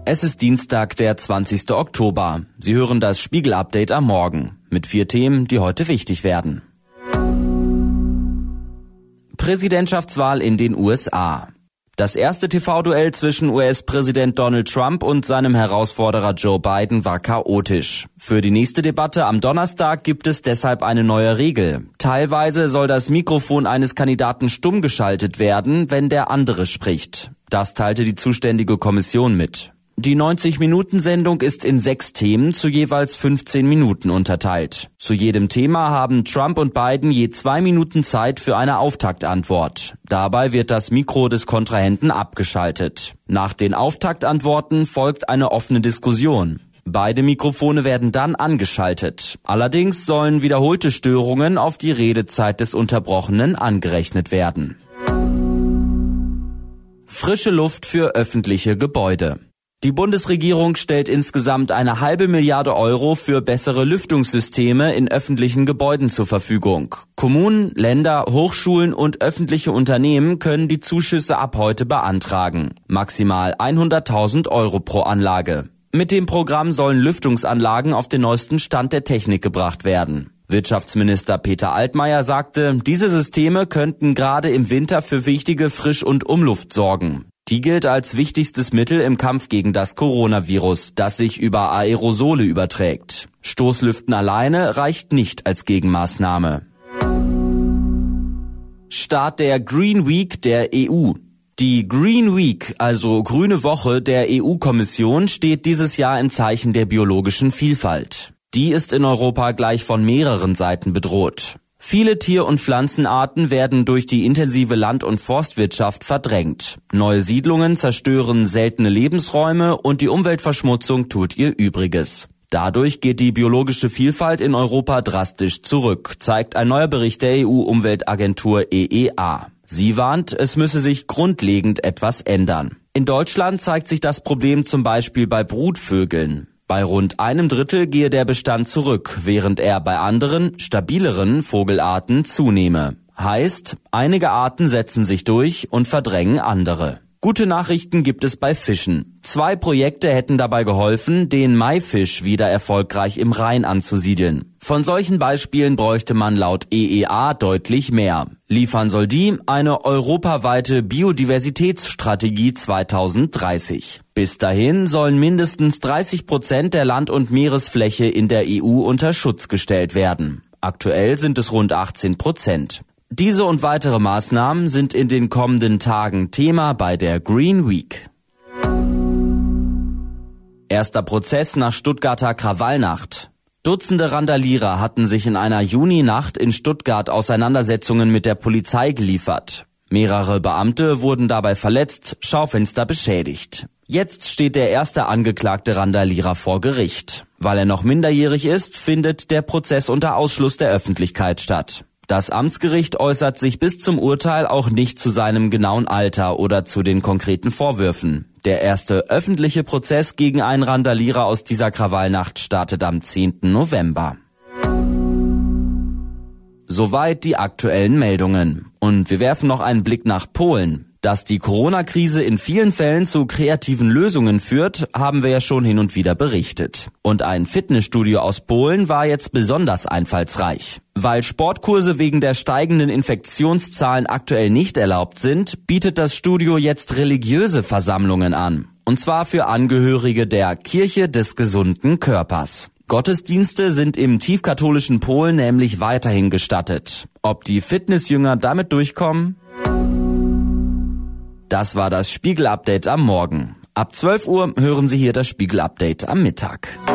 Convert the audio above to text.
Es ist Dienstag, der 20. Oktober. Sie hören das Spiegel-Update am Morgen mit 4 Themen, die heute wichtig werden. Präsidentschaftswahl in den USA. Das erste TV-Duell zwischen US-Präsident Donald Trump und seinem Herausforderer Joe Biden war chaotisch. Für die nächste Debatte am Donnerstag gibt es deshalb eine neue Regel. Teilweise soll das Mikrofon eines Kandidaten stumm geschaltet werden, wenn der andere spricht. Das teilte die zuständige Kommission mit. Die 90-Minuten-Sendung ist in 6 Themen zu jeweils 15 Minuten unterteilt. Zu jedem Thema haben Trump und Biden je 2 Minuten Zeit für eine Auftaktantwort. Dabei wird das Mikro des Kontrahenten abgeschaltet. Nach den Auftaktantworten folgt eine offene Diskussion. Beide Mikrofone werden dann angeschaltet. Allerdings sollen wiederholte Störungen auf die Redezeit des Unterbrochenen angerechnet werden. Frische Luft für öffentliche Gebäude. Die Bundesregierung stellt insgesamt 1,5 Milliarde Euro für bessere Lüftungssysteme in öffentlichen Gebäuden zur Verfügung. Kommunen, Länder, Hochschulen und öffentliche Unternehmen können die Zuschüsse ab heute beantragen. Maximal 100.000 Euro pro Anlage. Mit dem Programm sollen Lüftungsanlagen auf den neuesten Stand der Technik gebracht werden. Wirtschaftsminister Peter Altmaier sagte, diese Systeme könnten gerade im Winter für wichtige Frisch- und Umluft sorgen. Die gilt als wichtigstes Mittel im Kampf gegen das Coronavirus, das sich über Aerosole überträgt. Stoßlüften alleine reicht nicht als Gegenmaßnahme. Start der Green Week der EU. Die Green Week, also Grüne Woche der EU-Kommission, steht dieses Jahr im Zeichen der biologischen Vielfalt. Die ist in Europa gleich von mehreren Seiten bedroht. Viele Tier- und Pflanzenarten werden durch die intensive Land- und Forstwirtschaft verdrängt. Neue Siedlungen zerstören seltene Lebensräume und die Umweltverschmutzung tut ihr Übriges. Dadurch geht die biologische Vielfalt in Europa drastisch zurück, zeigt ein neuer Bericht der EU-Umweltagentur EEA. Sie warnt, es müsse sich grundlegend etwas ändern. In Deutschland zeigt sich das Problem zum Beispiel bei Brutvögeln. Bei rund 1/3 gehe der Bestand zurück, während er bei anderen, stabileren Vogelarten zunehme. Heißt, einige Arten setzen sich durch und verdrängen andere. Gute Nachrichten gibt es bei Fischen. 2 Projekte hätten dabei geholfen, den Maifisch wieder erfolgreich im Rhein anzusiedeln. Von solchen Beispielen bräuchte man laut EEA deutlich mehr. Liefern soll die eine europaweite Biodiversitätsstrategie 2030. Bis dahin sollen mindestens 30% der Land- und Meeresfläche in der EU unter Schutz gestellt werden. Aktuell sind es rund 18%. Diese und weitere Maßnahmen sind in den kommenden Tagen Thema bei der Green Week. Erster Prozess nach Stuttgarter Krawallnacht. Dutzende Randalierer hatten sich in einer Juninacht in Stuttgart Auseinandersetzungen mit der Polizei geliefert. Mehrere Beamte wurden dabei verletzt, Schaufenster beschädigt. Jetzt steht der erste angeklagte Randalierer vor Gericht. Weil er noch minderjährig ist, findet der Prozess unter Ausschluss der Öffentlichkeit statt. Das Amtsgericht äußert sich bis zum Urteil auch nicht zu seinem genauen Alter oder zu den konkreten Vorwürfen. Der erste öffentliche Prozess gegen einen Randalierer aus dieser Krawallnacht startet am 10. November. Soweit die aktuellen Meldungen. Und wir werfen noch einen Blick nach Polen. Dass die Corona-Krise in vielen Fällen zu kreativen Lösungen führt, haben wir ja schon hin und wieder berichtet. Und ein Fitnessstudio aus Polen war jetzt besonders einfallsreich. Weil Sportkurse wegen der steigenden Infektionszahlen aktuell nicht erlaubt sind, bietet das Studio jetzt religiöse Versammlungen an. Und zwar für Angehörige der Kirche des gesunden Körpers. Gottesdienste sind im tiefkatholischen Polen nämlich weiterhin gestattet. Ob die Fitnessjünger damit durchkommen? Das war das Spiegel-Update am Morgen. Ab 12 Uhr hören Sie hier das Spiegel-Update am Mittag.